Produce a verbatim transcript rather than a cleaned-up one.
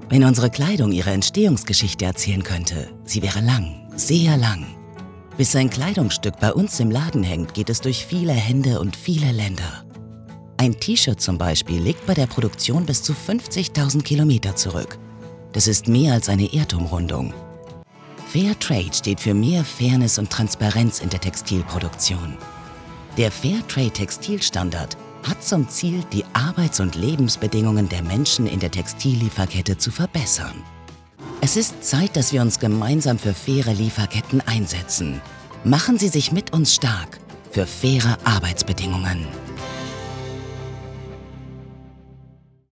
Wenn unsere Kleidung ihre Entstehungsgeschichte erzählen könnte, sie wäre lang, sehr lang. Bis ein Kleidungsstück bei uns im Laden hängt, geht es durch viele Hände und viele Länder. Ein T-Shirt zum Beispiel legt bei der Produktion bis zu fünfzigtausend Kilometer zurück. Das ist mehr als eine Erdumrundung. Fairtrade steht für mehr Fairness und Transparenz in der Textilproduktion. Der Fairtrade-Textilstandard hat zum Ziel, die Arbeits- und Lebensbedingungen der Menschen in der Textillieferkette zu verbessern. Es ist Zeit, dass wir uns gemeinsam für faire Lieferketten einsetzen. Machen Sie sich mit uns stark für faire Arbeitsbedingungen.